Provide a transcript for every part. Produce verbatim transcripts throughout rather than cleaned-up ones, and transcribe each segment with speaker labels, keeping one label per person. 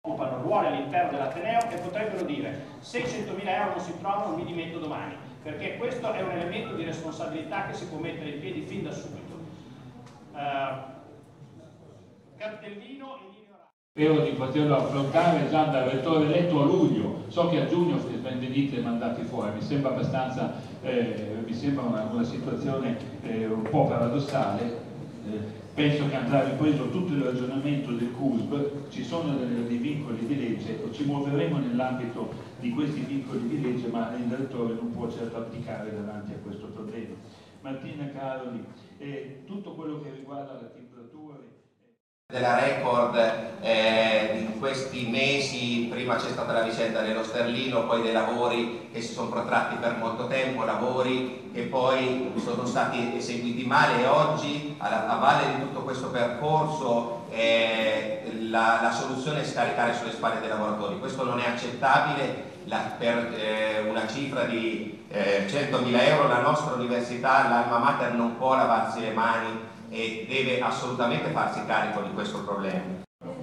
Speaker 1: occupano ruoli all'interno dell'Ateneo e potrebbero dire: se centomila euro non si trovano mi dimetto domani, perché questo è un elemento di responsabilità che si può mettere in piedi fin da subito. Uh, cartellino in linea oraria.
Speaker 2: Spero di poterlo affrontare già dal rettore eletto a luglio. So che a giugno venite mandati fuori, mi sembra abbastanza, eh, mi sembra una, una situazione eh, un po' paradossale. Eh, penso che andrà ripreso tutto il ragionamento del C U S B, ci sono dei, dei vincoli di legge, ci muoveremo nell'ambito di questi vincoli di legge, ma il direttore non può certo abdicare davanti a questo problema. Martina Caroli, eh, tutto quello che riguarda la temperatura
Speaker 3: della Record eh, in questi mesi, prima c'è stata la vicenda dello sterlino, poi dei lavori che si sono protratti per molto tempo, lavori che poi sono stati eseguiti male, e oggi alla, a valle di tutto questo percorso eh, la, la soluzione è scaricare sulle spalle dei lavoratori. Questo non è accettabile. La, per eh, una cifra di eh, centomila euro la nostra università, l'Alma Mater, non può lavarsi le mani e deve assolutamente farsi carico di questo problema.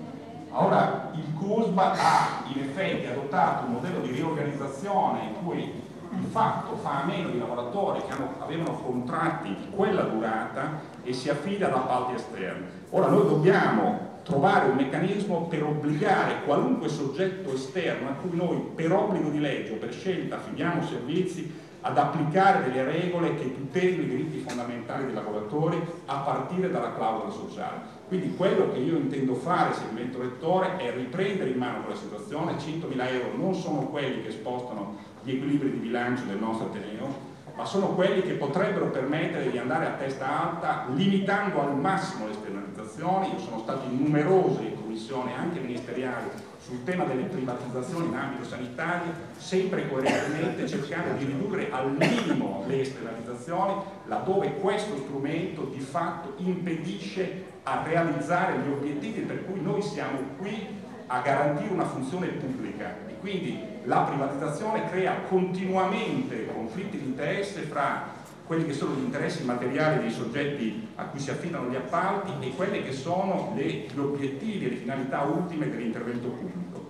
Speaker 4: Ora il C U S B ha in effetti adottato un modello di riorganizzazione in cui di fatto fa a meno di lavoratori che hanno, avevano contratti di quella durata e si affida ad appalti esterni. Ora noi dobbiamo trovare un meccanismo per obbligare qualunque soggetto esterno a cui noi per obbligo di legge o per scelta affidiamo servizi ad applicare delle regole che tutelino i diritti fondamentali dei lavoratori a partire dalla clausola sociale. Quindi quello che io intendo fare se divento rettore è riprendere in mano quella situazione. centomila euro non sono quelli che spostano gli equilibri di bilancio del nostro Ateneo, ma sono quelli che potrebbero permettere di andare a testa alta limitando al massimo le esternalizzazioni. Io sono stato in numerose commissioni anche ministeriali sul tema delle privatizzazioni in ambito sanitario, sempre coerentemente cercando di ridurre al minimo le esternalizzazioni laddove questo strumento di fatto impedisce a realizzare gli obiettivi per cui noi siamo qui a garantire una funzione pubblica. E quindi la privatizzazione crea continuamente conflitti di interesse fra quelli che sono gli interessi materiali dei soggetti a cui si affidano gli appalti e quelli che sono le, gli obiettivi e le finalità ultime dell'intervento pubblico.